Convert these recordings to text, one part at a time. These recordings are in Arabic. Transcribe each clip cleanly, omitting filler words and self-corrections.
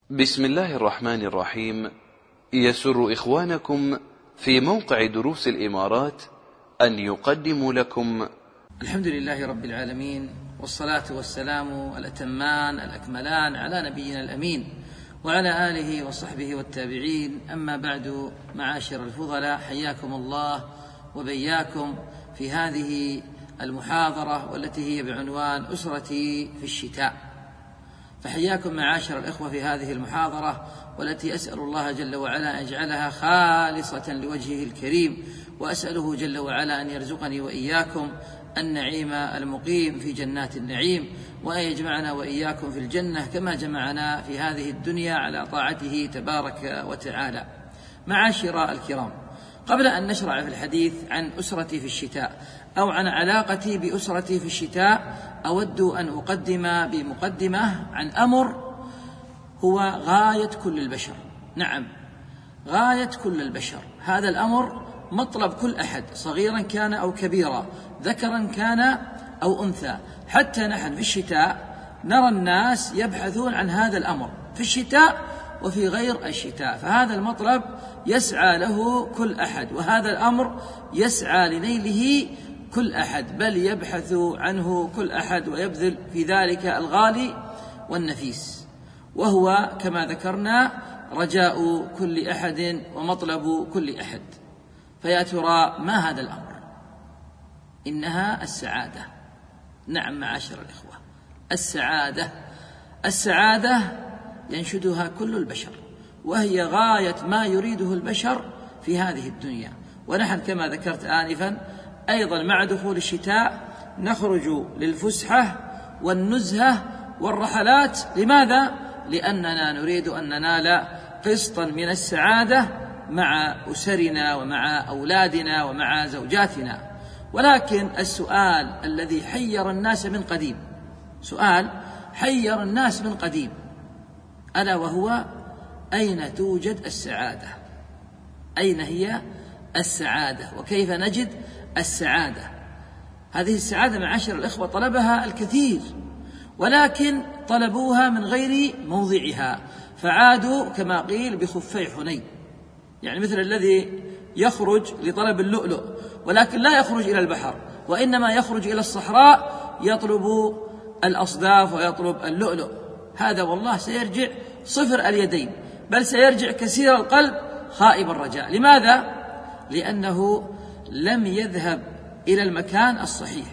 بسم الله الرحمن الرحيم. يسر إخوانكم في موقع دروس الإمارات أن يقدموا لكم الحمد لله رب العالمين، والصلاة والسلام الأتمان الأكملان على نبينا الأمين وعلى آله وصحبه والتابعين. أما بعد، معاشر الفضلاء، حياكم الله وبياكم في هذه المحاضرة والتي هي بعنوان أسرتي في الشتاء. فحياكم معاشر الإخوة في هذه المحاضرة، والتي أسأل الله جل وعلا أن يجعلها خالصة لوجهه الكريم، وأسأله جل وعلا أن يرزقني وإياكم النعيم المقيم في جنات النعيم، وأن يجمعنا وإياكم في الجنة كما جمعنا في هذه الدنيا على طاعته تبارك وتعالى. معاشر الكرام، قبل أن نشرع في الحديث عن أسرتي في الشتاء أو عن علاقتي بأسرتي في الشتاء، أود أن أقدم بمقدمة عن أمر هو غاية كل البشر. نعم، غاية كل البشر. هذا الأمر مطلب كل أحد، صغيرا كان أو كبيرا، ذكرا كان أو أنثى. حتى نحن في الشتاء نرى الناس يبحثون عن هذا الأمر في الشتاء وفي غير الشتاء، فهذا المطلب يسعى له كل أحد، وهذا الأمر يسعى لنيله كل أحد، بل يبحث عنه كل أحد ويبذل في ذلك الغالي والنفيس، وهو كما ذكرنا رجاء كل أحد ومطلب كل أحد. فيا ترى ما هذا الأمر؟ إنها السعادة. نعم معاشر الإخوة، السعادة ينشدها كل البشر، وهي غاية ما يريده البشر في هذه الدنيا. ونحن كما ذكرت آنفا أيضا مع دخول الشتاء نخرج للفسحة والنزهة والرحلات. لماذا؟ لأننا نريد أن ننال قسطا من السعادة مع أسرنا ومع أولادنا ومع زوجاتنا. ولكن السؤال الذي حير الناس من قديم، سؤال حير الناس من قديم، ألا وهو: أين توجد السعادة؟ أين هي السعادة؟ وكيف نجد السعادة؟ هذه السعادة معاشر الإخوة طلبها الكثير، ولكن طلبوها من غير موضعها، فعادوا كما قيل بخفي حنين. يعني مثل الذي يخرج لطلب اللؤلؤ ولكن لا يخرج إلى البحر، وإنما يخرج إلى الصحراء يطلب الأصداف ويطلب اللؤلؤ. هذا والله سيرجع صفر اليدين، بل سيرجع كثير القلب خائب الرجاء. لماذا؟ لأنه لم يذهب إلى المكان الصحيح.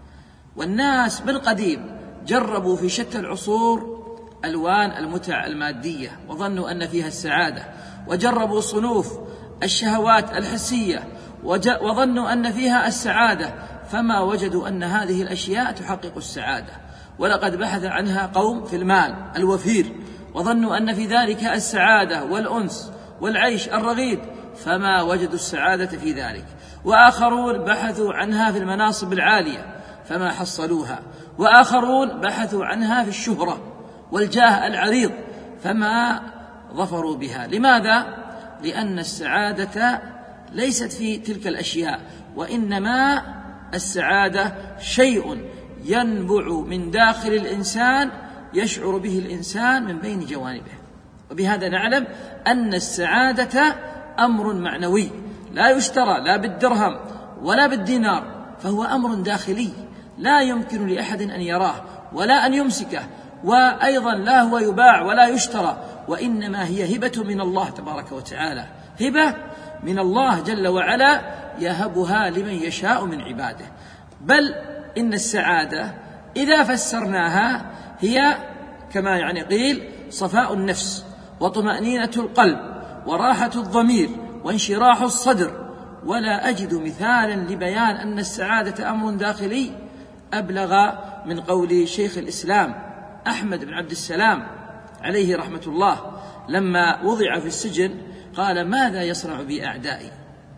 والناس بالقديم جربوا في شتى العصور ألوان المتع المادية وظنوا أن فيها السعادة، وجربوا صنوف الشهوات الحسية وظنوا أن فيها السعادة، فما وجدوا أن هذه الأشياء تحقق السعادة. ولقد بحث عنها قوم في المال الوفير، وظنوا أن في ذلك السعادة والأنس والعيش الرغيد، فما وجدوا السعادة في ذلك. وآخرون بحثوا عنها في المناصب العالية فما حصلوها، وآخرون بحثوا عنها في الشهرة والجاه العريض فما ظفروا بها. لماذا؟ لأن السعادة ليست في تلك الأشياء، وإنما السعادة شيء ينبع من داخل الإنسان يشعر به الإنسان من بين جوانبه. وبهذا نعلم أن السعادة أمر معنوي لا يشترى لا بالدرهم ولا بالدينار، فهو أمر داخلي لا يمكن لأحد أن يراه ولا أن يمسكه، وأيضا لا هو يباع ولا يشترى، وإنما هي هبة من الله تبارك وتعالى، هبة من الله جل وعلا يهبها لمن يشاء من عباده. بل إن السعادة إذا فسرناها هي كما قيل صفاء النفس وطمأنينة القلب وراحة الضمير وانشراح الصدر. ولا أجد مثالا لبيان أن السعادة أمر داخلي أبلغ من قول شيخ الإسلام أحمد بن عبد السلام عليه رحمة الله، لما وضع في السجن قال: ماذا يصنع بي أعدائي؟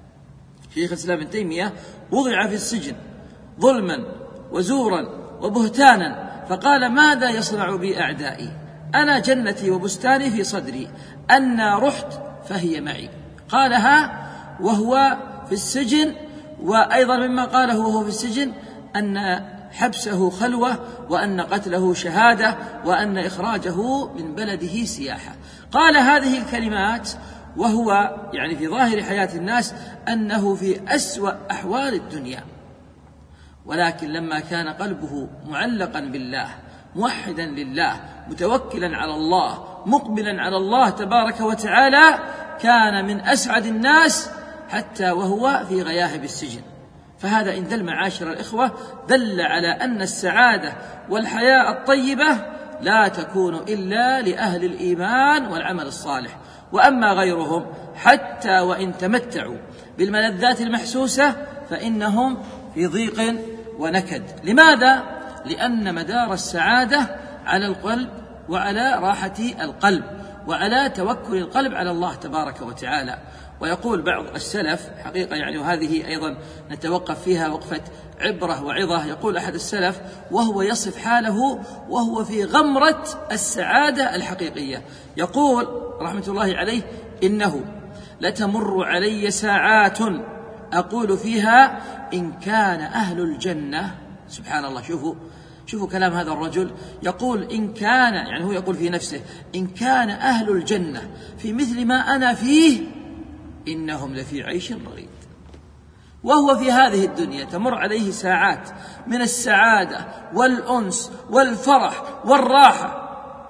شيخ الإسلام ابن تيمية وضع في السجن ظلما وزورا وبهتانا، فقال: ماذا يصنع بي أعدائي؟ أنا جنتي وبستاني في صدري، أنا رحت فهي معي. قالها وهو في السجن. وأيضا مما قاله وهو في السجن أن حبسه خلوة، وأن قتله شهادة، وأن إخراجه من بلده سياحة. قال هذه الكلمات وهو يعني في ظاهر حياة الناس أنه في أسوأ أحوال الدنيا، ولكن لما كان قلبه معلقا بالله، موحدا لله، متوكلا على الله، مقبلا على الله تبارك وتعالى، كان من أسعد الناس حتى وهو في غياهب السجن. فهذا إن دل معاشر الإخوة دل على أن السعادة والحياة الطيبة لا تكون إلا لأهل الإيمان والعمل الصالح، وأما غيرهم حتى وإن تمتعوا بالملذات المحسوسة فإنهم في ضيق ونكد. لماذا؟ لأن مدار السعادة على القلب وعلى راحة القلب وعلى توكل القلب على الله تبارك وتعالى. ويقول بعض السلف حقيقة يعني وهذه أيضا نتوقف فيها وقفة عبرة وعظة، يقول أحد السلف وهو يصف حاله وهو في غمرة السعادة الحقيقية، يقول رحمة الله عليه: إنه لتمر علي ساعات أقول فيها إن كان أهل الجنة. سبحان الله، شوفوا كلام هذا الرجل، يقول إن كان، يعني هو يقول في نفسه إن كان أهل الجنة في مثل ما أنا فيه إنهم لفي عيش رغيد. وهو في هذه الدنيا تمر عليه ساعات من السعادة والأنس والفرح والراحة،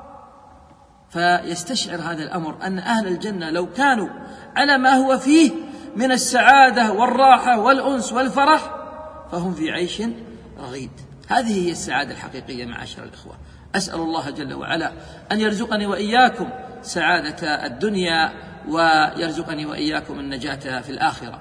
فيستشعر هذا الأمر أن أهل الجنة لو كانوا على ما هو فيه من السعادة والراحة والأنس والفرح فهم في عيش رغيد. هذه هي السعادة الحقيقية معاشر الإخوة. أسأل الله جل وعلا أن يرزقني وإياكم سعادة الدنيا ويرزقني وإياكم النجاة في الآخرة.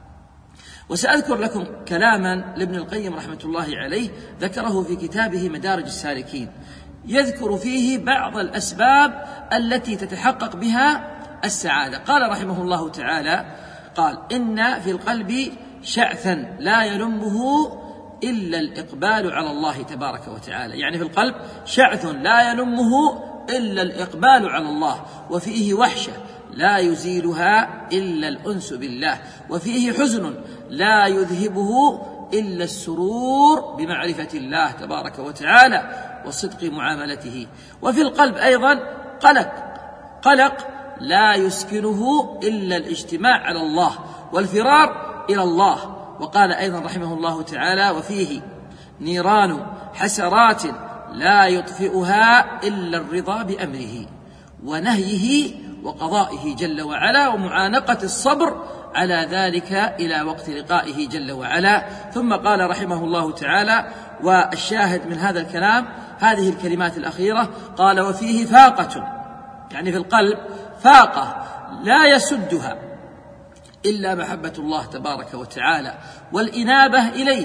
وسأذكر لكم كلاما لابن القيم رحمة الله عليه ذكره في كتابه مدارج السالكين، يذكر فيه بعض الأسباب التي تتحقق بها السعادة. قال رحمه الله تعالى: قال إن في القلب شعثا لا يلمه إلا الإقبال على الله تبارك وتعالى. يعني في القلب شعث لا يلمه إلا الإقبال على الله، وفيه وحشة لا يزيلها إلا الأنس بالله، وفيه حزن لا يذهبه إلا السرور بمعرفة الله تبارك وتعالى وصدق معاملته. وفي القلب أيضا قلق لا يسكنه إلا الاجتماع على الله والفرار إلى الله. وقال أيضا رحمه الله تعالى: وفيه نيران حسرات لا يطفئها إلا الرضا بأمره ونهيه وقضائه جل وعلا ومعانقة الصبر على ذلك إلى وقت لقائه جل وعلا. ثم قال رحمه الله تعالى، والشاهد من هذا الكلام هذه الكلمات الأخيرة، قال: وفيه فاقة، يعني في القلب فاقة لا يسدها إلا محبة الله تبارك وتعالى والإنابة إليه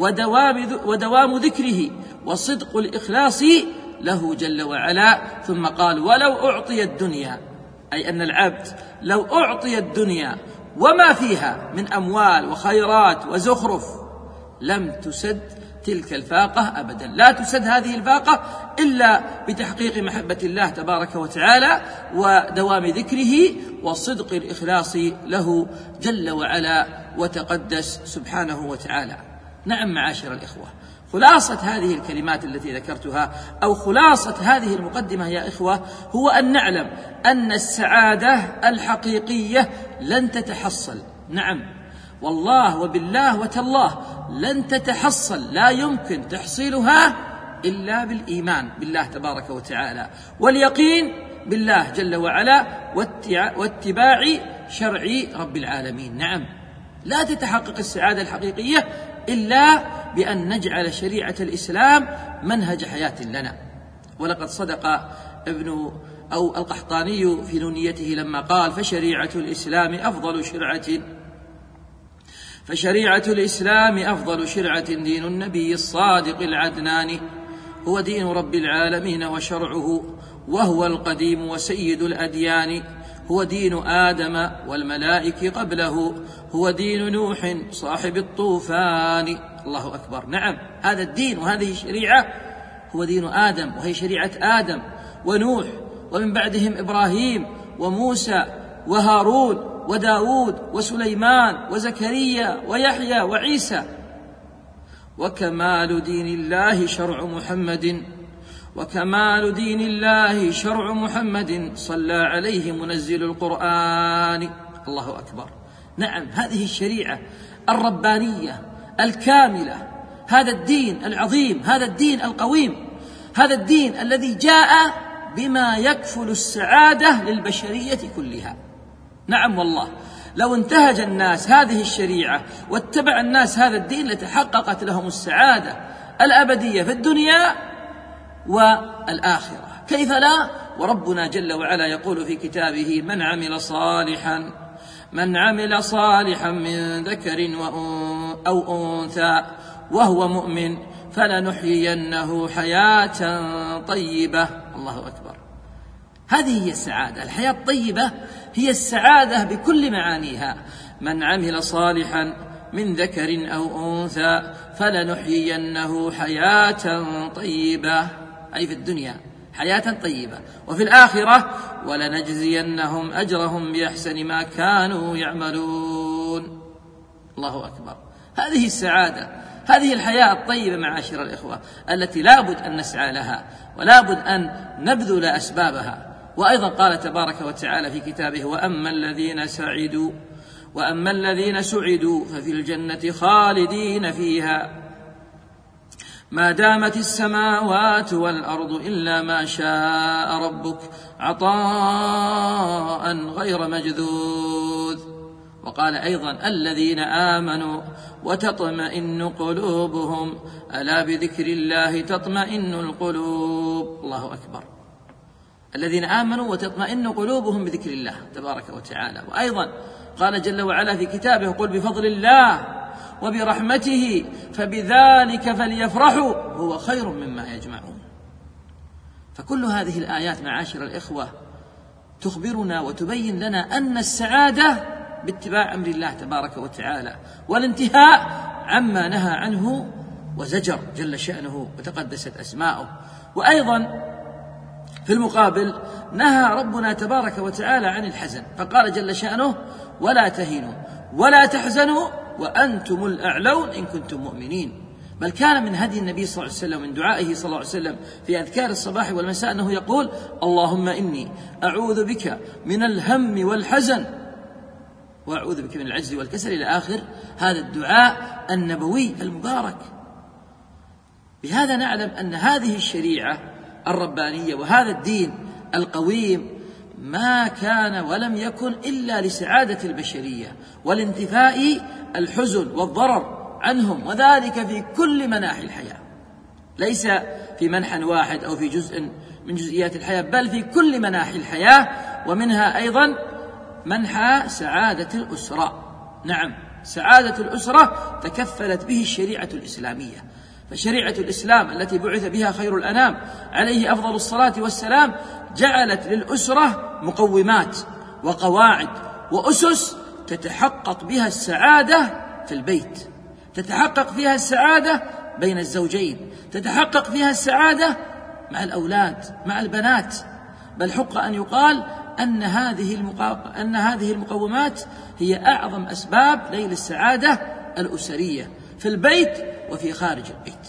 ودوام ذكره وصدق الإخلاص له جل وعلا. ثم قال: ولو أعطي الدنيا، أي أن العبد لو أعطي الدنيا وما فيها من أموال وخيرات وزخرف لم تسد تلك الفاقة أبدا، لا تسد هذه الفاقة إلا بتحقيق محبة الله تبارك وتعالى ودوام ذكره وصدق الإخلاص له جل وعلا وتقدس سبحانه وتعالى. نعم معاشر الإخوة، خلاصة هذه الكلمات التي ذكرتها أو خلاصة هذه المقدمة يا إخوة هو أن نعلم أن السعادة الحقيقية لن تتحصل، نعم والله وبالله وتالله لن تتحصل، لا يمكن تحصيلها إلا بالإيمان بالله تبارك وتعالى واليقين بالله جل وعلا واتباع شرع رب العالمين. نعم، لا تتحقق السعادة الحقيقية إلا بأن نجعل شريعة الإسلام منهج حياة لنا. ولقد صدق القحطاني في نونيته لما قال: فشريعة الإسلام أفضل شرعة دين النبي الصادق العدنان، هو دين رب العالمين وشرعه، وهو القديم وسيد الأديان، هو دين آدم والملائكة قبله، هو دين نوح صاحب الطوفان. الله أكبر. نعم، هذا الدين وهذه الشريعة هو دين آدم، وهي شريعة آدم ونوح ومن بعدهم إبراهيم وموسى وهارون وداود وسليمان وزكريا ويحيى وعيسى. وكمال دين الله شرع محمد، وكمال دين الله شرع محمد صلى عليه منزل القرآن. الله أكبر. نعم، هذه الشريعة الربانية الكاملة، هذا الدين العظيم، هذا الدين القويم، هذا الدين الذي جاء بما يكفل السعادة للبشرية كلها. نعم والله، لو انتهج الناس هذه الشريعة واتبع الناس هذا الدين لتحققت لهم السعادة الأبدية في الدنيا والآخرة. كيف لا؟ وربنا جل وعلا يقول في كتابه: من عمل صالحا من ذكر أو أنثى وهو مؤمن فلنحيينه حياة طيبة. الله أكبر. هذه هي السعادة، الحياة الطيبة هي السعادة بكل معانيها. من عمل صالحا من ذكر أو أنثى فلنحيينه حياة طيبة، أي في الدنيا حياة طيبة، وفي الآخرة ولنجزينهم أجرهم بأحسن ما كانوا يعملون. الله أكبر. هذه السعادة، هذه الحياة الطيبة معاشر الإخوة التي لابد أن نسعى لها ولابد أن نبذل أسبابها. وأيضا قال تبارك وتعالى في كتابه: وأما الذين سعدوا ففي الجنة خالدين فيها ما دامت السماوات والأرض إلا ما شاء ربك عطاء غير مجذوذ. وقال أيضا: الذين آمنوا وتطمئن قلوبهم ألا بذكر الله تطمئن القلوب. الله أكبر. الذين آمنوا وتطمئن قلوبهم بذكر الله تبارك وتعالى. وأيضا قال جل وعلا في كتابه: قل بفضل الله وبرحمته فبذلك فليفرحوا هو خير مما يجمعون. فكل هذه الآيات معاشر الإخوة تخبرنا وتبين لنا أن السعادة باتباع أمر الله تبارك وتعالى والانتهاء عما نهى عنه وزجر جل شأنه وتقدست أسماؤه. وأيضا في المقابل نهى ربنا تبارك وتعالى عن الحزن، فقال جل شأنه: ولا تهنوا ولا تحزنوا وأنتم الأعلون إن كنتم مؤمنين. بل كان من هدي النبي صلى الله عليه وسلم من دعائه صلى الله عليه وسلم في أذكار الصباح والمساء أنه يقول: اللهم إني أعوذ بك من الهم والحزن وأعوذ بك من العجز والكسل، إلى آخر هذا الدعاء النبوي المبارك. بهذا نعلم أن هذه الشريعة الربانية وهذا الدين القويم ما كان ولم يكن إلا لسعادة البشرية والانتفاء الحزن والضرر عنهم، وذلك في كل مناحي الحياة، ليس في منحى واحد أو في جزء من جزئيات الحياة، بل في كل مناحي الحياة، ومنها أيضا منحى سعادة الأسرة. نعم، سعادة الأسرة تكفلت به الشريعة الإسلامية. فشريعة الإسلام التي بعث بها خير الأنام عليه أفضل الصلاة والسلام جعلت للأسرة مقومات وقواعد وأسس تتحقق بها السعادة في البيت، تتحقق فيها السعادة بين الزوجين، تتحقق فيها السعادة مع الأولاد مع البنات. بل حق أن يقال أن هذه المقومات هي أعظم أسباب نيل السعادة الأسرية في البيت وفي خارج البيت.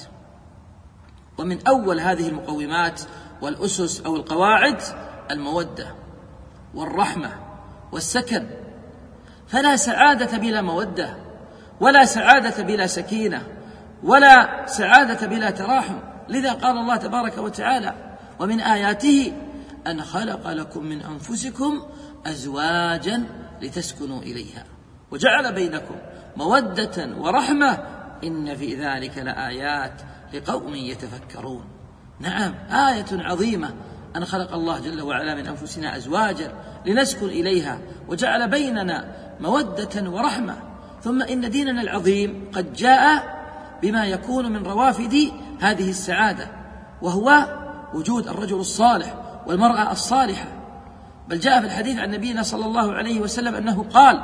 ومن أول هذه المقومات والأسس أو القواعد المودة والرحمة والسكن، فلا سعادة بلا مودة، ولا سعادة بلا سكينة، ولا سعادة بلا تراحم. لذا قال الله تبارك وتعالى: ومن آياته أن خلق لكم من أنفسكم أزواجا لتسكنوا إليها وجعل بينكم مودة ورحمة إن في ذلك لآيات لقوم يتفكرون. نعم، آية عظيمة أن خلق الله جل وعلا من أنفسنا أزواجا لنسكن إليها وجعل بيننا مودة ورحمة. ثم إن ديننا العظيم قد جاء بما يكون من روافد هذه السعادة، وهو وجود الرجل الصالح والمرأة الصالحة. بل جاء في الحديث عن نبينا صلى الله عليه وسلم أنه قال: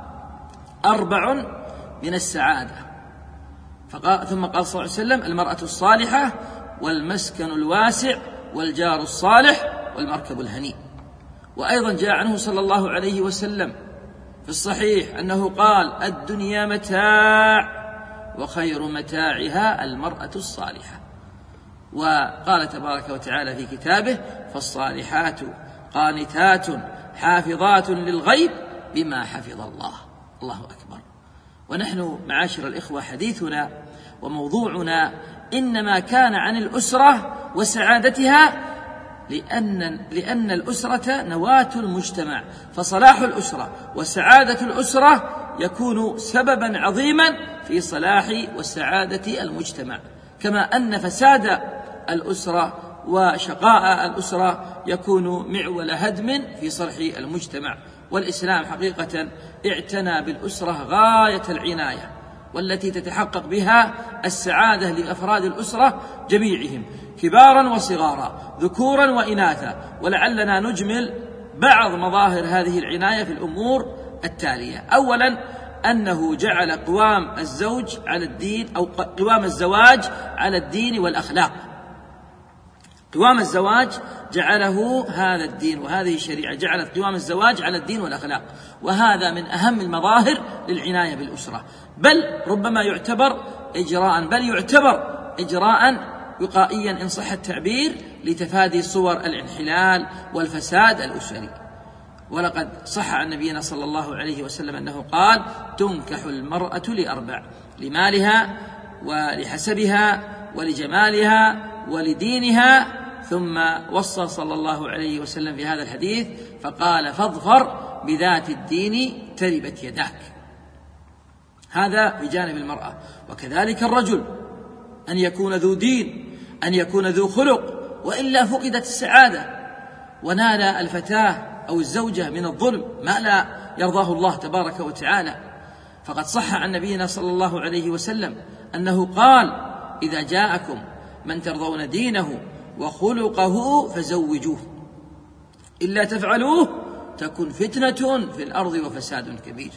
4 من السعادة. ثم قال صلى الله عليه وسلم: المرأة الصالحة والمسكن الواسع والجار الصالح والمركب الهنيء. وأيضا جاء عنه صلى الله عليه وسلم في الصحيح أنه قال: الدنيا متاع وخير متاعها المرأة الصالحة. وقال تبارك وتعالى في كتابه: فالصالحات قانتات حافظات للغيب بما حفظ الله. الله أكبر. ونحن معاشر الإخوة حديثنا وموضوعنا إنما كان عن الأسرة وسعادتها، لأن الأسرة نواة المجتمع، فصلاح الأسرة وسعادة الأسرة يكون سببا عظيما في صلاح وسعادة المجتمع، كما أن فساد الأسرة وشقاء الأسرة يكون معول هدم في صلح المجتمع. والإسلام حقيقة اعتنى بالأسرة غاية العناية، والتي تتحقق بها السعادة لأفراد الأسرة جميعهم كبارا وصغارا، ذكورا وإناثا. ولعلنا نجمل بعض مظاهر هذه العناية في الأمور التالية. أولا، أنه جعل قوام الزوج على الدين، أو قوام الزواج على الدين والأخلاق. قوام الزواج جعله هذا الدين، وهذه الشريعة جعلت قوام الزواج على الدين والأخلاق، وهذا من أهم المظاهر للعناية بالأسرة، بل ربما يعتبر إجراء وقائيا إن صح التعبير لتفادي صور الانحلال والفساد الأسري. ولقد صح عن نبينا صلى الله عليه وسلم أنه قال: تنكح المرأة لأربع: لمالها ولحسبها ولجمالها ولدينها. ثم وصى صلى الله عليه وسلم في هذا الحديث فقال: فاظفر بذات الدين تربت يداك. هذا بجانب المرأة. وكذلك الرجل، أن يكون ذو دين، أن يكون ذو خلق، وإلا فقدت السعادة ونال الفتاة أو الزوجة من الظلم ما لا يرضاه الله تبارك وتعالى. فقد صح عن نبينا صلى الله عليه وسلم أنه قال: إذا جاءكم من ترضون دينه وخلقه فزوجوه، إلا تفعلوه تكن فتنة في الأرض وفساد كبير.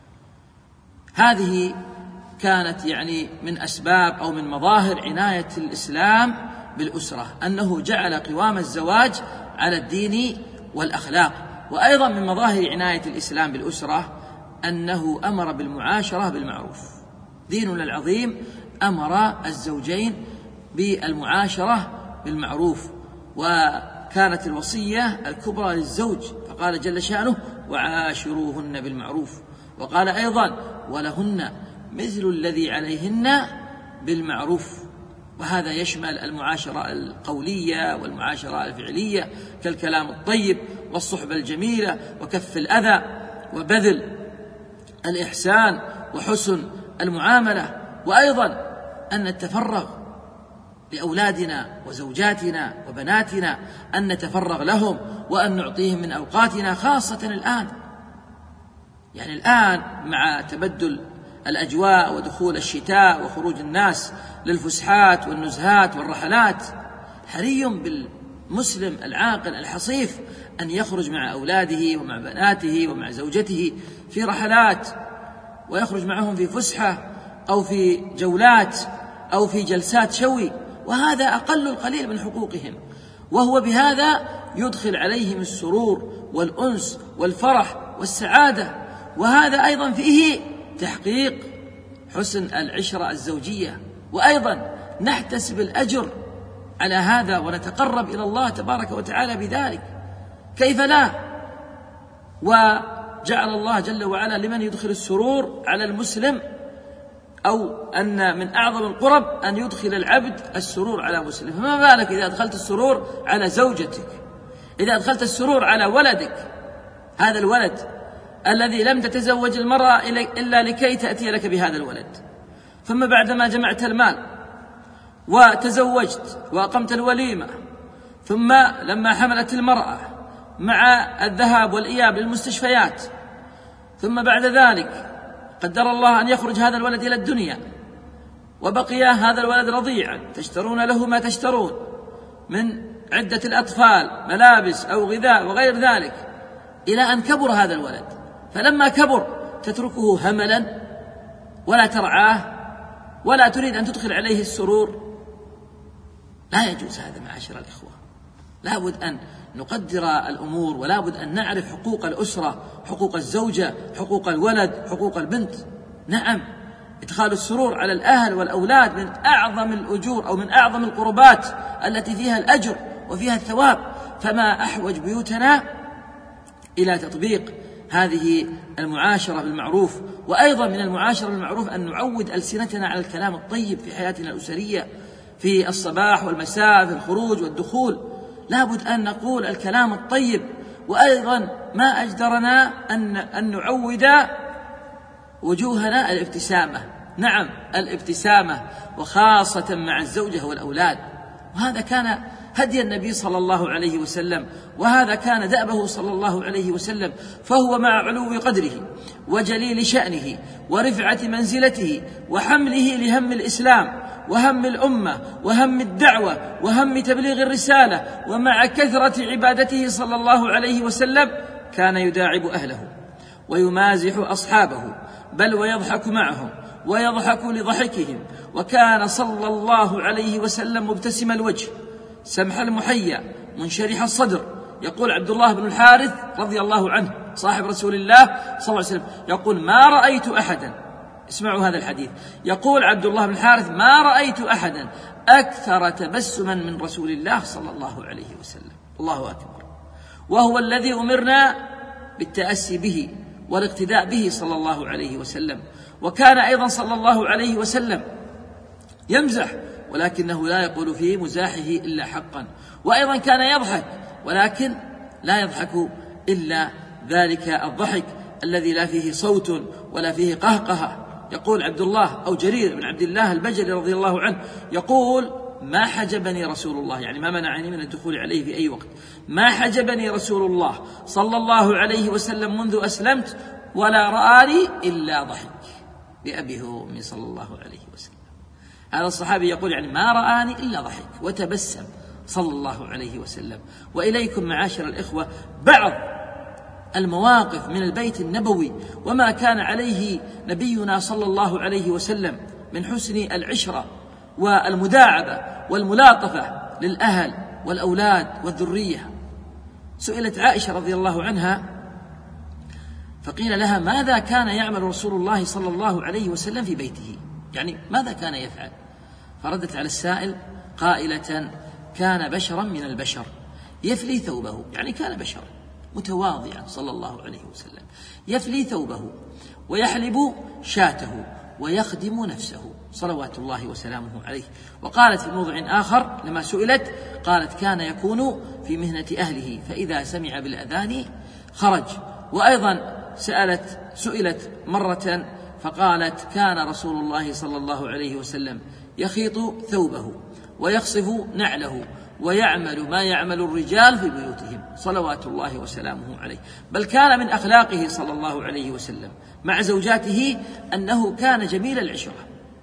هذه كانت من أسباب أو من مظاهر عناية الإسلام بالأسرة، أنه جعل قوام الزواج على الدين والأخلاق. وأيضا من مظاهر عناية الإسلام بالأسرة أنه أمر بالمعاشرة بالمعروف. ديننا العظيم أمر الزوجين بالمعاشرة بالمعروف، وكانت الوصية الكبرى للزوج، فقال جل شأنه: وعاشروهن بالمعروف. وقال أيضا: ولهن مثل الذي عليهن بالمعروف. وهذا يشمل المعاشرة القولية والمعاشرة الفعلية، كالكلام الطيب والصحبة الجميلة وكف الأذى وبذل الإحسان وحسن المعاملة. وأيضا أن نتفرغ لأولادنا وزوجاتنا وبناتنا، أن نتفرغ لهم وأن نعطيهم من أوقاتنا، خاصة الآن. الآن مع تبدل الأجواء ودخول الشتاء وخروج الناس للفسحات والنزهات والرحلات، حري بالمسلم العاقل الحصيف أن يخرج مع أولاده ومع بناته ومع زوجته في رحلات، ويخرج معهم في فسحة أو في جولات أو في جلسات شوي، وهذا أقل القليل من حقوقهم، وهو بهذا يدخل عليهم السرور والأنس والفرح والسعادة. وهذا أيضا فيه تحقيق حسن العشرة الزوجية، وأيضا نحتسب الأجر على هذا ونتقرب إلى الله تبارك وتعالى بذلك، كيف لا؟ وجعل الله جل وعلا لمن يدخل السرور على المسلم، أو أن من أعظم القرب أن يدخل العبد السرور على مسلم، فما بالك إذا أدخلت السرور على زوجتك، إذا أدخلت السرور على ولدك، هذا الولد الذي لم تتزوج المرأة إلا لكي تأتي لك بهذا الولد، ثم بعدما جمعت المال وتزوجت وأقمت الوليمة، ثم لما حملت المرأة مع الذهاب والإياب للمستشفيات، ثم بعد ذلك قدر الله أن يخرج هذا الولد إلى الدنيا وبقي هذا الولد رضيعا، تشترون له ما تشترون من عدة الأطفال، ملابس أو غذاء وغير ذلك، إلى أن كبر هذا الولد. فلما كبر تتركه هملا ولا ترعاه ولا تريد أن تدخل عليه السرور؟ لا يجوز هذا معاشر الإخوة. لا بد أن نقدر الأمور، ولا بد أن نعرف حقوق الأسرة، حقوق الزوجة، حقوق الولد، حقوق البنت. نعم، إدخال السرور على الأهل والأولاد من أعظم الأجور أو من أعظم القربات التي فيها الأجر وفيها الثواب، فما أحوج بيوتنا إلى تطبيق هذه المعاشرة بالمعروف. وأيضا من المعاشرة بالمعروف أن نعود ألسنتنا على الكلام الطيب في حياتنا الأسرية، في الصباح والمساء، في الخروج والدخول، لابد أن نقول الكلام الطيب. وأيضا ما أجدرنا أن نعود وجوهنا الابتسامة، نعم الابتسامة، وخاصة مع الزوجة والأولاد. وهذا كان هدي النبي صلى الله عليه وسلم، وهذا كان دأبه صلى الله عليه وسلم، فهو مع علو قدره وجليل شأنه ورفعة منزلته وحمله لهم الإسلام وهم الأمة وهم الدعوة وهم تبليغ الرسالة، ومع كثرة عبادته صلى الله عليه وسلم كان يداعب أهله ويمازح أصحابه، بل ويضحك معهم ويضحك لضحكهم. وكان صلى الله عليه وسلم مبتسم الوجه سمح المحيا منشرح الصدر. يقول عبد الله بن الحارث رضي الله عنه صاحب رسول الله صلى الله عليه وسلم، يقول ما رأيت أحدا، اسمعوا هذا الحديث، يقول عبد الله بن الحارث ما رأيت أحدا أكثر تبسما من رسول الله صلى الله عليه وسلم. الله أكبر. وهو الذي أمرنا بالتأسي به والاقتداء به صلى الله عليه وسلم. وكان أيضا صلى الله عليه وسلم يمزح، ولكنه لا يقول في مزاحه إلا حقا. وأيضا كان يضحك، ولكن لا يضحك إلا ذلك الضحك الذي لا فيه صوت ولا فيه قهقهة. يقول عبد الله أو جرير بن عبد الله البجلي رضي الله عنه، يقول ما حجبني رسول الله، يعني ما منعني من الدخول عليه في أي وقت، ما حجبني رسول الله صلى الله عليه وسلم منذ أسلمت ولا رآني إلا ضحك بأبيه وأمي صلى الله عليه وسلم. هذا الصحابي يقول يعني ما رآني إلا ضحك وتبسم صلى الله عليه وسلم. وإليكم معاشر الإخوة بعض المواقف من البيت النبوي وما كان عليه نبينا صلى الله عليه وسلم من حسن العشرة والمداعبة والملاطفة للأهل والأولاد والذرية. سئلت عائشة رضي الله عنها فقيل لها ماذا كان يعمل رسول الله صلى الله عليه وسلم في بيته، يعني ماذا كان يفعل؟ فردت على السائل قائلة كان بشرا من البشر يفلي ثوبه، يعني كان بشرا متواضعا صلى الله عليه وسلم، يفلي ثوبه ويحلب شاته ويخدم نفسه صلوات الله وسلامه عليه. وقالت في موضع آخر لما سئلت قالت كان يكون في مهنة أهله فإذا سمع بالأذان خرج. وأيضا سئلت مرة فقالت كان رسول الله صلى الله عليه وسلم يخيط ثوبه ويخصف نعله ويعمل ما يعمل الرجال في بيوتهم صلوات الله وسلامه عليه. بل كان من أخلاقه صلى الله عليه وسلم مع زوجاته أنه كان جميل العشرة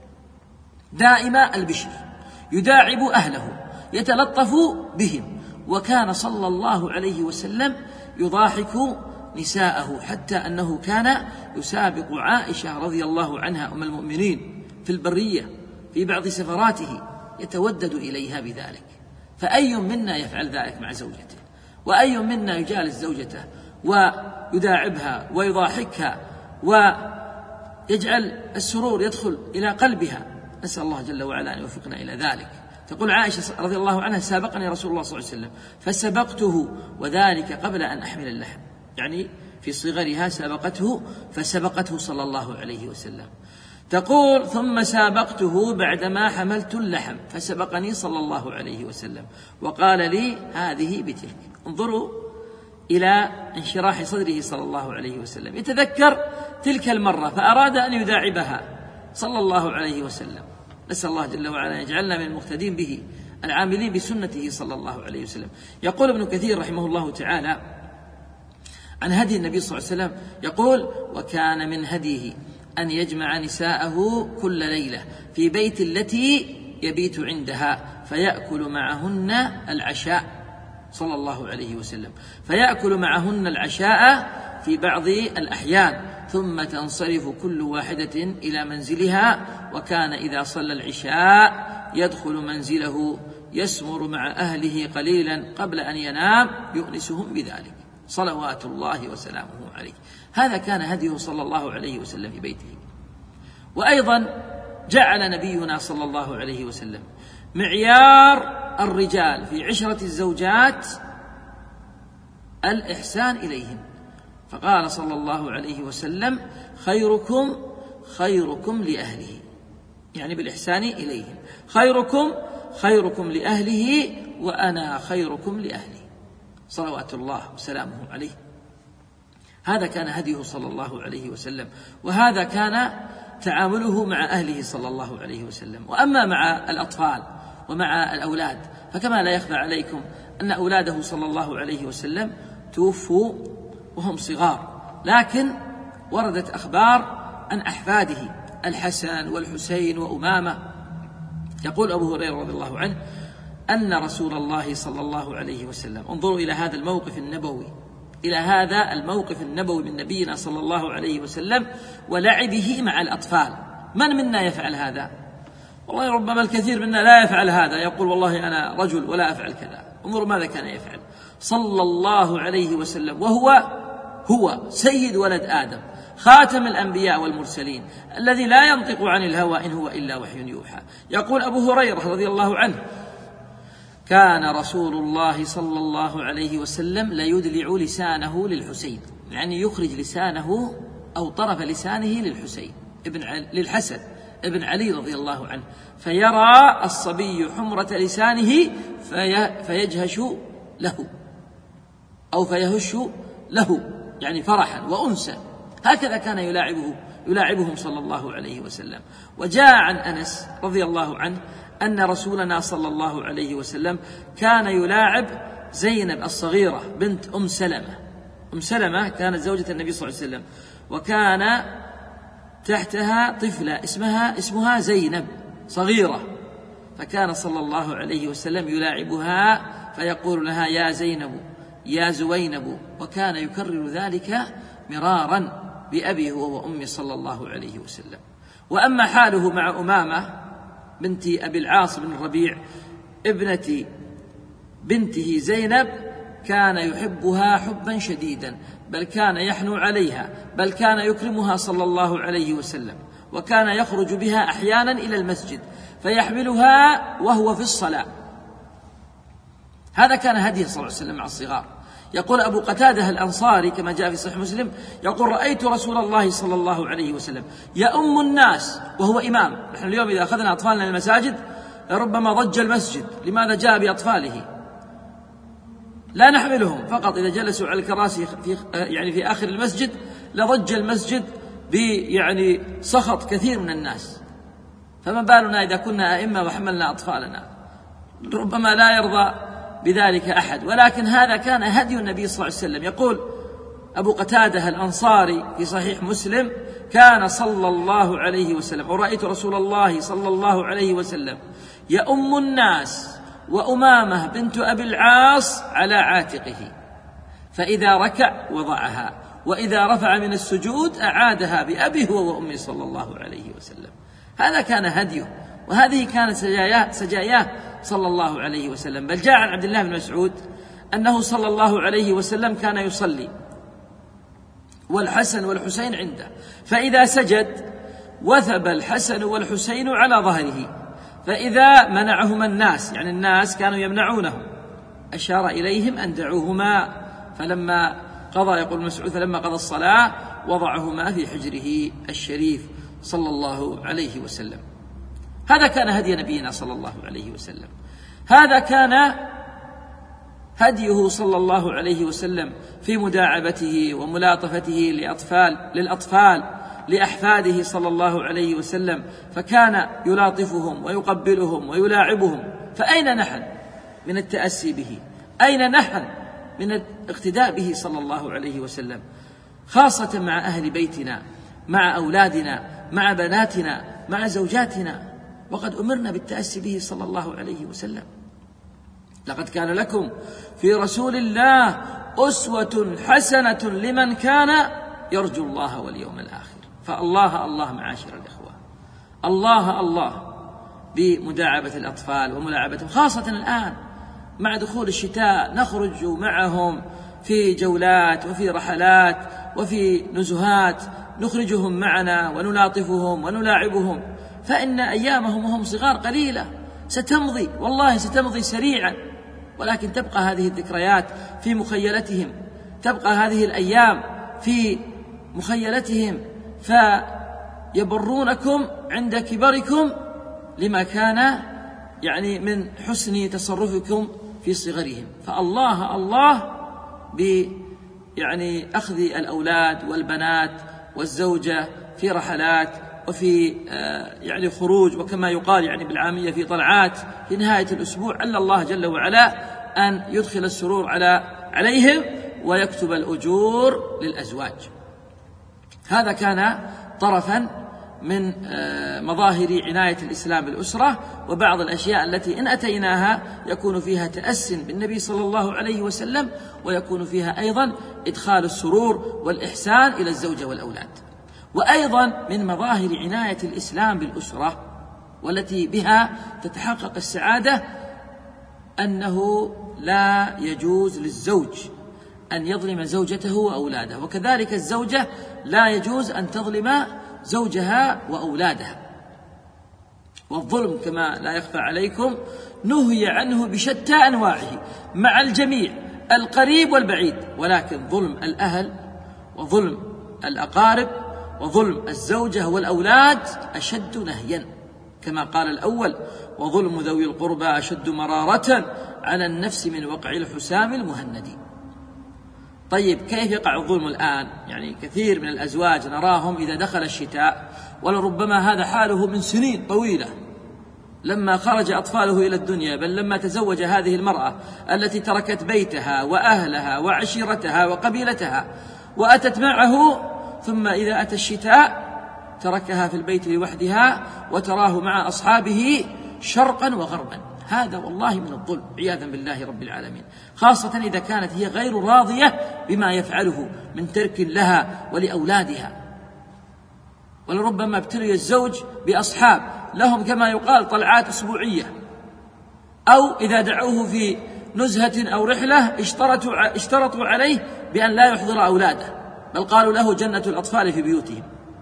دائم البشر، يداعب أهله، يتلطف بهم، وكان صلى الله عليه وسلم يضاحك نساءه، حتى أنه كان يسابق عائشة رضي الله عنها أم المؤمنين في البرية في بعض سفراته، يتودد إليها بذلك. فأي منا يفعل ذلك مع زوجته؟ وأي منا يجالس زوجته ويداعبها ويضاحكها ويجعل السرور يدخل إلى قلبها؟ نسأل الله جل وعلا أن يوفقنا إلى ذلك. تقول عائشة رضي الله عنها سابقني رسول الله صلى الله عليه وسلم فسبقته، وذلك قبل أن أحمل اللحم، يعني في صغرها سبقته فسبقته صلى الله عليه وسلم. تقول ثم سابقته بعدما حملت اللحم فسبقني صلى الله عليه وسلم وقال لي هذه بتلك. انظروا إلى انشراح صدره صلى الله عليه وسلم، يتذكر تلك المرة فأراد أن يداعبها صلى الله عليه وسلم. نسأل الله جل وعلا يجعلنا من المقتدين به العاملين بسنته صلى الله عليه وسلم. يقول ابن كثير رحمه الله تعالى عن هدي النبي صلى الله عليه وسلم، يقول وكان من هديه أن يجمع نساءه كل ليلة في بيت التي يبيت عندها فيأكل معهن العشاء صلى الله عليه وسلم، فيأكل معهن العشاء في بعض الأحيان، ثم تنصرف كل واحدة إلى منزلها. وكان إذا صلى العشاء يدخل منزله يسمر مع أهله قليلا قبل أن ينام يؤنسهم بذلك صلوات الله وسلامه عليه. هذا كان هديه صلى الله عليه وسلم في بيته. وأيضا جعل نبينا صلى الله عليه وسلم معيار الرجال في عشرة الزوجات الإحسان إليهم، فقال صلى الله عليه وسلم: خيركم خيركم لأهله، يعني بالإحسان إليهم، خيركم خيركم لأهله وأنا خيركم لأهلي، صلوات الله وسلامه عليه. هذا كان هديه صلى الله عليه وسلم، وهذا كان تعامله مع أهله صلى الله عليه وسلم. وأما مع الأطفال ومع الأولاد فكما لا يخفى عليكم أن أولاده صلى الله عليه وسلم توفوا وهم صغار، لكن وردت أخبار عن أحفاده الحسن والحسين وأمامة. يقول أبو هريرة رضي الله عنه أن رسول الله صلى الله عليه وسلم، انظروا إلى هذا الموقف النبوي، إلى هذا الموقف النبوي من نبينا صلى الله عليه وسلم ولعبه مع الأطفال. من منا يفعل هذا؟ والله ربما الكثير منا لا يفعل هذا، يقول والله أنا رجل ولا أفعل كذا. انظروا ماذا كان يفعل صلى الله عليه وسلم، وهو سيد ولد آدم، خاتم الأنبياء والمرسلين، الذي لا ينطق عن الهوى إن هو إلا وحي يوحى. يقول أبو هريرة رضي الله عنه: كان رسول الله صلى الله عليه وسلم ليدلع لسانه للحسين، يعني يخرج لسانه أو طرف لسانه للحسن ابن علي رضي الله عنه، فيرى الصبي حمرة لسانه فيجهش له أو فيهش له، يعني فرحا وأنسا. هكذا كان يلاعبهم صلى الله عليه وسلم. وجاء عن أنس رضي الله عنه أن رسولنا صلى الله عليه وسلم كان يلاعب زينب الصغيرة بنت أم سلمة كانت زوجة النبي صلى الله عليه وسلم، وكان تحتها طفلة اسمها زينب صغيرة، فكان صلى الله عليه وسلم يلاعبها فيقول لها: يا زينب يا زوينب، وكان يكرر ذلك مرارا بأبيه وأمي صلى الله عليه وسلم. وأما حاله مع أمامة بنت أبي العاص بن الربيع ابنة بنته زينب، كان يحبها حبا شديدا، بل كان يحنو عليها، بل كان يكرمها صلى الله عليه وسلم، وكان يخرج بها أحيانا إلى المسجد فيحملها وهو في الصلاة. هذا كان هديه صلى الله عليه وسلم مع الصغار. يقول أبو قتادة الأنصاري كما جاء في صحيح مسلم، يقول: رأيت رسول الله صلى الله عليه وسلم يؤم الناس وهو إمام. نحن اليوم إذا أخذنا أطفالنا للمساجد ربما ضج المسجد. لماذا جاء بأطفاله؟ لا نحملهم فقط، إذا جلسوا على الكراسي في آخر المسجد لضج المسجد سخط كثير من الناس، فما بالنا إذا كنا أئمة وحملنا أطفالنا؟ ربما لا يرضى بذلك أحد. ولكن هذا كان هدي النبي صلى الله عليه وسلم. يقول أبو قتادة الأنصاري في صحيح مسلم: كان صلى الله عليه وسلم، ورأيت رسول الله صلى الله عليه وسلم يؤم الناس وأمامة بنت أبي العاص على عاتقه، فإذا ركع وضعها، وإذا رفع من السجود أعادها بأبيه وأمي صلى الله عليه وسلم. هذا كان هديه، وهذه كانت سجاياه صلى الله عليه وسلم. بل جاء عن عبد الله بن مسعود أنه صلى الله عليه وسلم كان يصلي والحسن والحسين عنده، فإذا سجد وثب الحسن والحسين على ظهره، فإذا منعهما الناس، يعني الناس كانوا يمنعونهم، أشار إليهم أن دعوهما، فلما قضى، يقول مسعود، فلما قضى الصلاة وضعهما في حجره الشريف صلى الله عليه وسلم. هذا كان هدي نبينا صلى الله عليه وسلم. هذا كان هديه صلى الله عليه وسلم في مداعبته وملاطفته للأطفال لأحفاده صلى الله عليه وسلم، فكان يلاطفهم ويقبلهم ويلاعبهم. فأين نحن من التأسي به؟ أين نحن من الاقتداء به صلى الله عليه وسلم، خاصة مع أهل بيتنا، مع أولادنا، مع بناتنا، مع زوجاتنا؟ وقد أمرنا بالتأسي به صلى الله عليه وسلم. لقد كان لكم في رسول الله أسوة حسنة لمن كان يرجو الله واليوم الآخر. فالله الله معاشر الإخوة، الله بمداعبة الأطفال وملاعبتهم، خاصة الآن مع دخول الشتاء نخرج معهم في جولات وفي رحلات وفي نزهات نخرجهم معنا ونلاطفهم ونلاعبهم، فإن أيامهم وهم صغار قليلة ستمضي، والله ستمضي سريعا، ولكن تبقى هذه الذكريات في مخيلتهم، تبقى هذه الأيام في مخيلتهم، فيبرونكم عند كبركم لما كان يعني من حسن تصرفكم في صغرهم. فالله يعني أخذ الأولاد والبنات والزوجة في رحلات وفي يعني خروج، وكما يقال يعني بالعامية في طلعات في نهاية الأسبوع، عل الله جل وعلا أن يدخل السرور عليهم ويكتب الأجور للأزواج. هذا كان طرفا من مظاهر عناية الإسلام بالأسرة، وبعض الأشياء التي إن أتيناها يكون فيها تأس بالنبي صلى الله عليه وسلم، ويكون فيها أيضا إدخال السرور والإحسان إلى الزوجة والأولاد. وأيضا من مظاهر عناية الإسلام بالأسرة والتي بها تتحقق السعادة أنه لا يجوز للزوج أن يظلم زوجته وأولاده، وكذلك الزوجة لا يجوز أن تظلم زوجها وأولادها. والظلم كما لا يخفى عليكم نهي عنه بشتى أنواعه مع الجميع القريب والبعيد، ولكن ظلم الأهل وظلم الأقارب وظلم الزوجة والأولاد أشد نهيا، كما قال الأول: وظلم ذوي القربى أشد مرارة على النفس من وقع الحسام المهندي. طيب، كيف يقع الظلم الآن؟ يعني كثير من الأزواج نراهم إذا دخل الشتاء، ولربما هذا حاله من سنين طويلة، لما خرج أطفاله إلى الدنيا، بل لما تزوج هذه المرأة التي تركت بيتها وأهلها وعشيرتها وقبيلتها وأتت معه، ثم إذا أتى الشتاء تركها في البيت لوحدها وتراه مع أصحابه شرقا وغربا. هذا والله من الظلم عياذا بالله رب العالمين، خاصة إذا كانت هي غير راضية بما يفعله من ترك لها ولأولادها. ولربما ابتلي الزوج بأصحاب لهم كما يقال طلعات أسبوعية، أو إذا دعوه في نزهة أو رحلة اشترطوا عليه بأن لا يحضر أولاده، بل قالوا له جنة الأطفال في بيوتهم.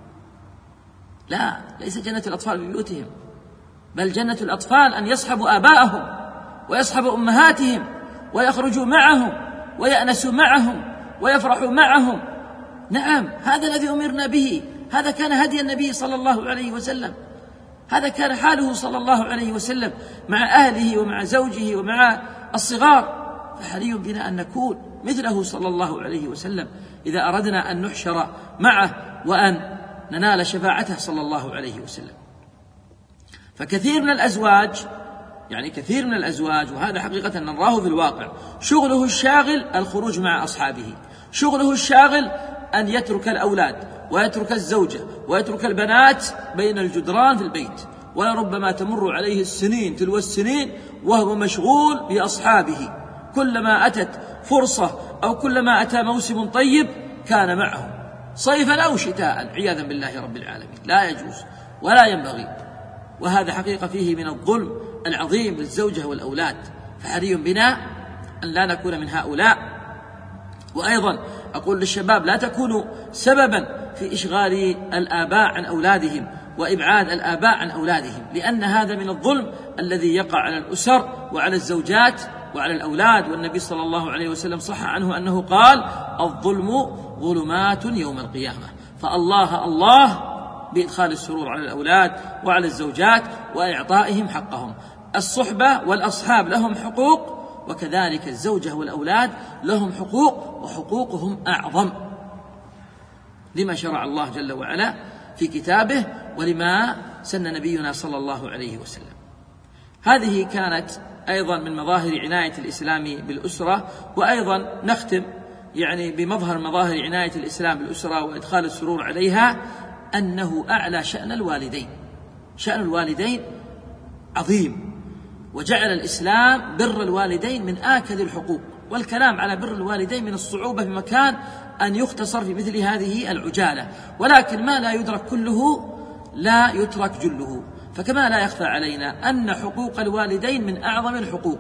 لا، ليس جنة الأطفال في بيوتهم، بل جنة الأطفال أن يصحبوا آباءهم ويصحبوا أمهاتهم ويخرجوا معهم ويأنسوا معهم ويفرحوا معهم. نعم، هذا الذي أمرنا به، هذا كان هدي النبي صلى الله عليه وسلم، هذا كان حاله صلى الله عليه وسلم مع أهله ومع زوجه ومع الصغار، فحري بنا أن نكون مثله صلى الله عليه وسلم إذا أردنا أن نحشر معه وأن ننال شفاعته صلى الله عليه وسلم. فكثير من الأزواج، يعني كثير من الأزواج، وهذا حقيقة نراه في الواقع، شغله الشاغل الخروج مع أصحابه، شغله الشاغل أن يترك الأولاد ويترك الزوجة ويترك البنات بين الجدران في البيت، ولربما تمر عليه السنين تلو السنين وهو مشغول بأصحابه، كلما أتت فرصة أو كلما أتى موسم طيب كان معهم، صيفا أو شتاء، عياذا بالله رب العالمين. لا يجوز ولا ينبغي، وهذا حقيقة فيه من الظلم العظيم للزوجة والأولاد، فحري بنا أن لا نكون من هؤلاء. وأيضا أقول للشباب: لا تكونوا سببا في إشغال الآباء عن أولادهم وإبعاد الآباء عن أولادهم، لأن هذا من الظلم الذي يقع على الأسر وعلى الزوجات وعلى الأولاد. والنبي صلى الله عليه وسلم صح عنه أنه قال: الظلم ظلمات يوم القيامة. فالله بإدخال السرور على الأولاد وعلى الزوجات وإعطائهم حقهم. الصحبة والأصحاب لهم حقوق، وكذلك الزوجة والأولاد لهم حقوق، وحقوقهم أعظم لما شرع الله جل وعلا في كتابه ولما سن نبينا صلى الله عليه وسلم. هذه كانت أيضا من مظاهر عناية الإسلام بالأسرة. وأيضا نختم يعني بمظهر مظاهر عناية الإسلام بالأسرة وإدخال السرور عليها أنه أعلى شأن الوالدين. شأن الوالدين عظيم، وجعل الإسلام بر الوالدين من آكد الحقوق، والكلام على بر الوالدين من الصعوبة بمكان أن يختصر في مثل هذه العجالة، ولكن ما لا يدرك كله لا يترك جله. فكما لا يخفى علينا أن حقوق الوالدين من أعظم الحقوق،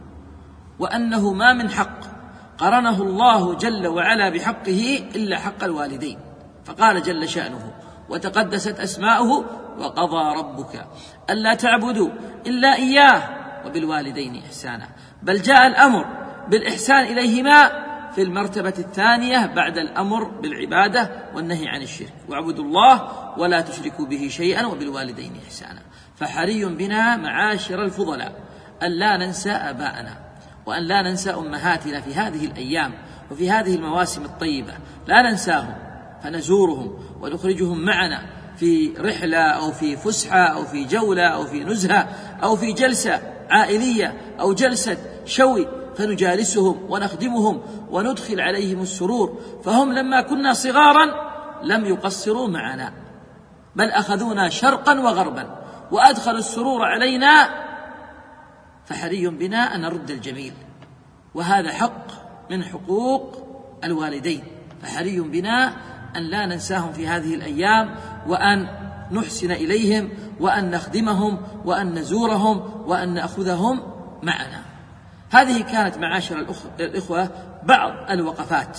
وأنه ما من حق قرنه الله جل وعلا بحقه إلا حق الوالدين، فقال جل شأنه وتقدست أسماؤه وقضى ربك ألا تعبدوا إلا إياه وبالوالدين إحسانا. بل جاء الأمر بالإحسان إليهما في المرتبة الثانية بعد الأمر بالعبادة والنهي عن الشرك. واعبدوا الله ولا تشركوا به شيئا وبالوالدين إحسانا. فحري بنا معاشر الفضلاء أن لا ننسى آباءنا وأن لا ننسى أمهاتنا في هذه الأيام وفي هذه المواسم الطيبة، لا ننساهم فنزورهم ونخرجهم معنا في رحلة أو في فسحة أو في جولة أو في نزهة أو في جلسة عائلية أو جلسة شوي، فنجالسهم ونخدمهم وندخل عليهم السرور. فهم لما كنا صغارا لم يقصروا معنا، بل أخذونا شرقا وغربا وأدخلوا السرور علينا. فحري بنا أن نرد الجميل، وهذا حق من حقوق الوالدين. فحري بنا أن لا ننساهم في هذه الأيام، وأن نحسن إليهم، وأن نخدمهم، وأن نزورهم، وأن نأخذهم معنا. هذه كانت معاشر الإخوة بعض الوقفات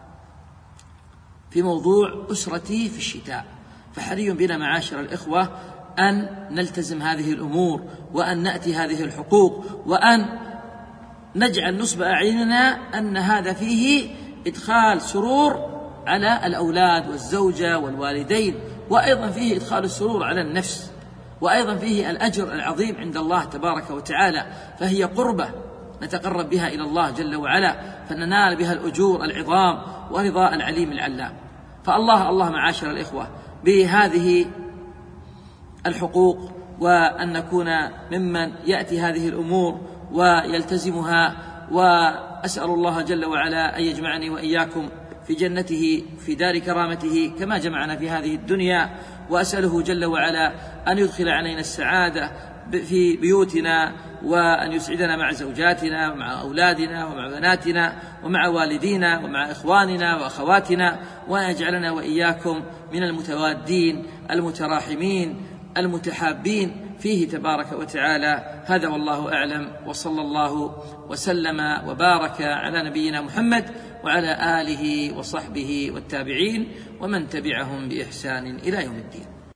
في موضوع أسرتي في الشتاء. فحري بنا معاشر الإخوة أن نلتزم هذه الأمور، وأن نأتي هذه الحقوق، وأن نجعل نصب أعيننا أن هذا فيه إدخال سرور على الأولاد والزوجة والوالدين، وأيضا فيه إدخال السرور على النفس، وأيضا فيه الأجر العظيم عند الله تبارك وتعالى. فهي قربة نتقرب بها إلى الله جل وعلا، فننال بها الأجور العظام ورضاء العليم العلام. فالله معاشر الإخوة بهذه الحقوق، وأن نكون ممن يأتي هذه الأمور ويلتزمها. وأسأل الله جل وعلا أن يجمعني وإياكم في جنته في دار كرامته كما جمعنا في هذه الدنيا، وأسأله جل وعلا أن يدخل علينا السعادة في بيوتنا، وأن يسعدنا مع زوجاتنا ومع أولادنا ومع بناتنا ومع والدينا ومع إخواننا وأخواتنا، وأن يجعلنا وإياكم من المتوادين المتراحمين المتحابين فيه تبارك وتعالى. هذا والله أعلم، وصلى الله وسلم وبارك على نبينا محمد وعلى آله وصحبه والتابعين ومن تبعهم بإحسان إلى يوم الدين.